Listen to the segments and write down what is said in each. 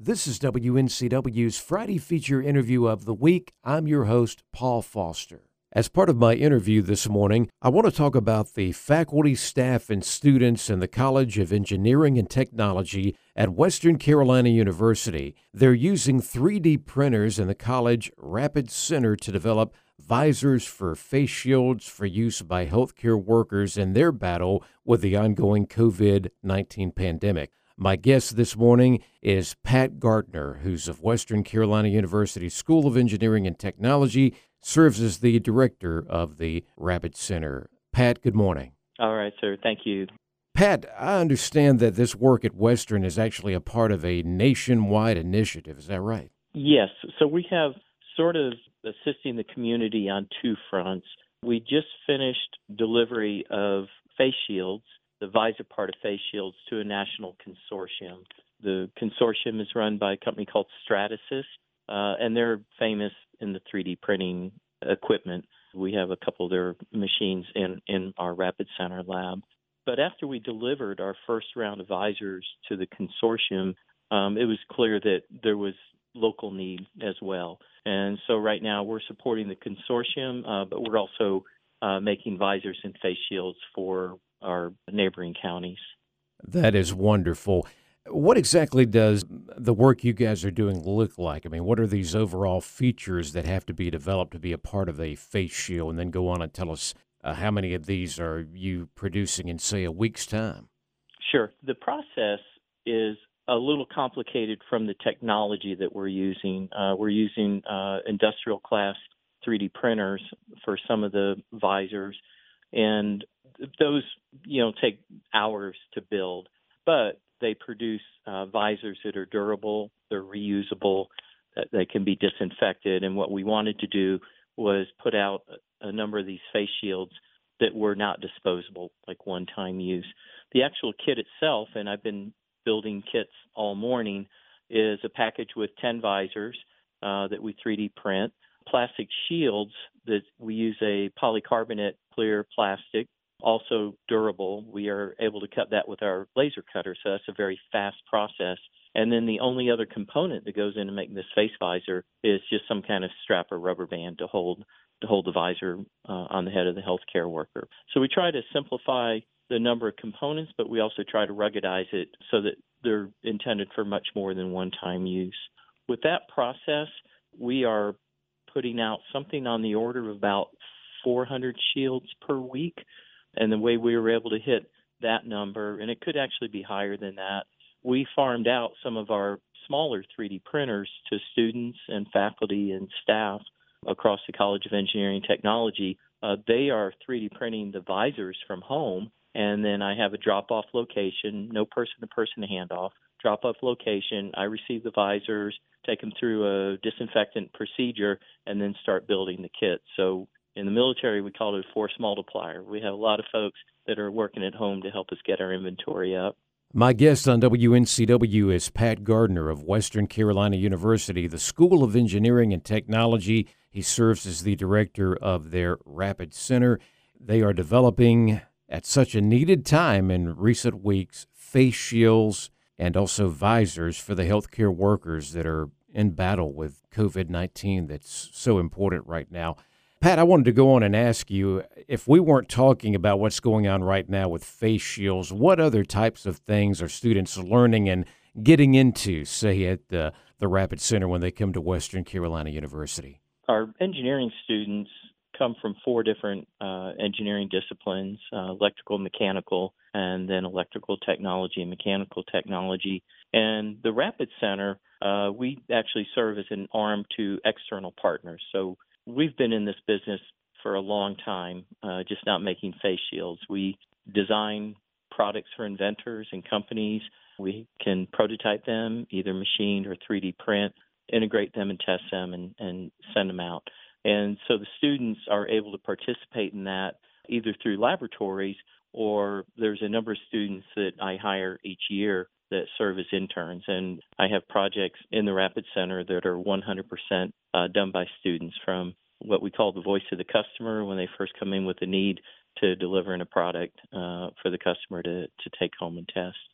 This is WNCW's Friday feature interview of the week. I'm your host, Paul Foster. As part of my interview this morning, I want to talk about the faculty, staff, and students in the College of Engineering and Technology at Western Carolina University. They're using 3D printers in the college Rapid Center to develop visors for face shields for use by healthcare workers in their battle with the ongoing COVID-19 pandemic. My guest this morning is Pat Gardner, who's of Western Carolina University School of Engineering and Technology, serves as the director of the Rapid Center. Pat, good morning. All right, sir. Thank you. Pat, I understand that this work at Western is actually a part of a nationwide initiative. Is that right? Yes. So we have sort of assisting the community on two fronts. We just finished delivery of face shields, the visor part of face shields, to a national consortium. The consortium is run by a company called Stratasys, and they're famous in the 3D printing equipment. We have a couple of their machines in our Rapid Center lab. But after we delivered our first round of visors to the consortium, it was clear that there was local need as well. And so right now we're supporting the consortium, but we're also making visors and face shields for our neighboring counties. That is wonderful. What exactly does the work you guys are doing look like? I mean, what are these overall features that have to be developed to be a part of a face shield? And then go on and tell us how many of these are you producing in, say, a week's time? Sure. The process is a little complicated from the technology that we're using. We're using industrial class 3D printers for some of the visors, and those, take hours to build, but they produce visors that are durable, they're reusable, that they can be disinfected. And what we wanted to do was put out a number of these face shields that were not disposable, like one-time use. The actual kit itself, and I've been building kits all morning, is a package with 10 visors that we 3D print, plastic shields that we use a polycarbonate clear plastic, also durable. We are able to cut that with our laser cutter, so that's a very fast process. And then the only other component that goes in to make this face visor is just some kind of strap or rubber band to hold the visor on the head of the healthcare worker. So we try to simplify the number of components, but we also try to ruggedize it so that they're intended for much more than one-time use. With that process, we are putting out something on the order of about 400 shields per week. And the way we were able to hit that number, and it could actually be higher than that, we farmed out some of our smaller 3D printers to students and faculty and staff across the College of Engineering and Technology. They are 3D printing the visors from home, and then I have a drop-off location, no person-to-person handoff, drop-off location. I receive the visors, take them through a disinfectant procedure, and then start building the kit. So in the military, we call it a force multiplier. We have a lot of folks that are working at home to help us get our inventory up. My guest on WNCW is Pat Gardner of Western Carolina University, the School of Engineering and Technology. He serves as the director of their Rapid Center. They are developing, at such a needed time in recent weeks, face shields and also visors for the healthcare workers that are in battle with COVID-19 that's so important right now. Pat, I wanted to go on and ask you, if we weren't talking about what's going on right now with face shields, what other types of things are students learning and getting into, say, at the Rapid Center when they come to Western Carolina University? Our engineering students come from 4 different engineering disciplines, electrical, mechanical, and then electrical technology and mechanical technology. And the Rapid Center, we actually serve as an arm to external partners. So we've been in this business for a long time, just not making face shields. We design products for inventors and companies. We can prototype them, either machined or 3D print, integrate them and test them and send them out. And so the students are able to participate in that either through laboratories, or there's a number of students that I hire each year that serve as interns. And I have projects in the Rapid Center that are 100% done by students, from what we call the voice of the customer when they first come in with a need to delivering a product for the customer to take home and test.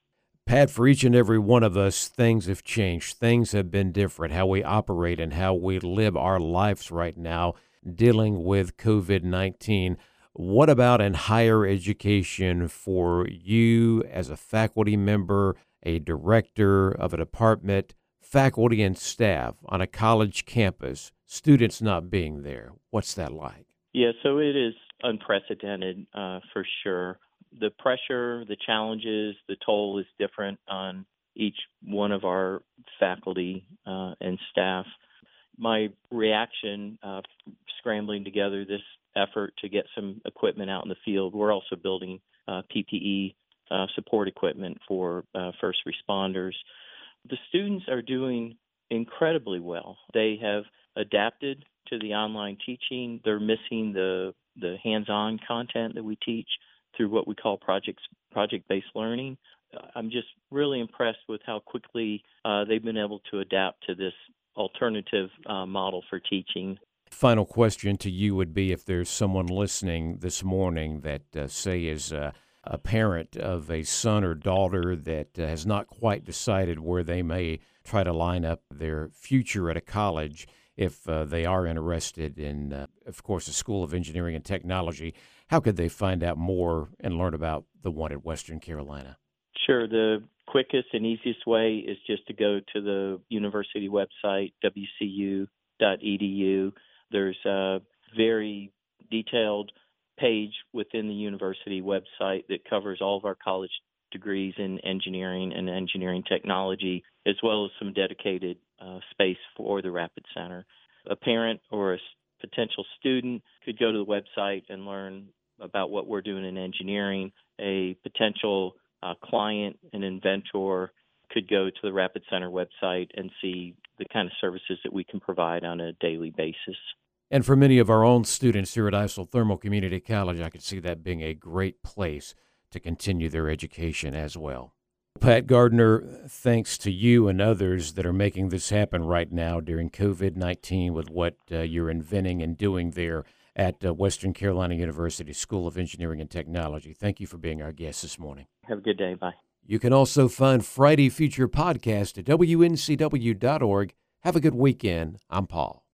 Pat, for each and every one of us, things have changed. Things have been different, how we operate and how we live our lives right now dealing with COVID-19. What about in higher education for you as a faculty member, a director of a department, faculty and staff on a college campus, students not being there? What's that like? Yeah, so it is unprecedented for sure. The pressure, the challenges, the toll is different on each one of our faculty and staff. My reaction, scrambling together this effort to get some equipment out in the field, we're also building PPE support equipment for first responders. The students are doing incredibly well. They have adapted to the online teaching. They're missing the hands-on content that we teach through what we call project-based learning. I'm just really impressed with how quickly they've been able to adapt to this alternative model for teaching. Final question to you would be, if there's someone listening this morning that, say, is a parent of a son or daughter that has not quite decided where they may try to line up their future at a college, if they are interested in, of course, the School of Engineering and Technology, how could they find out more and learn about the one at Western Carolina? Sure. The quickest and easiest way is just to go to the university website, wcu.edu. There's a very detailed page within the university website that covers all of our college degrees in engineering and engineering technology, as well as some dedicated space for the Rapid Center. A parent or a potential student could go to the website and learn about what we're doing in engineering. A potential client, an inventor, could go to the Rapid Center website and see the kind of services that we can provide on a daily basis. And for many of our own students here at Isothermal Community College, I could see that being a great place to continue their education as well. Pat Gardner, thanks to you and others that are making this happen right now during COVID-19 with what you're inventing and doing there at Western Carolina University School of Engineering and Technology. Thank you for being our guest this morning. Have a good day. Bye. You can also find Friday Feature Podcast at WNCW.org. Have a good weekend. I'm Paul.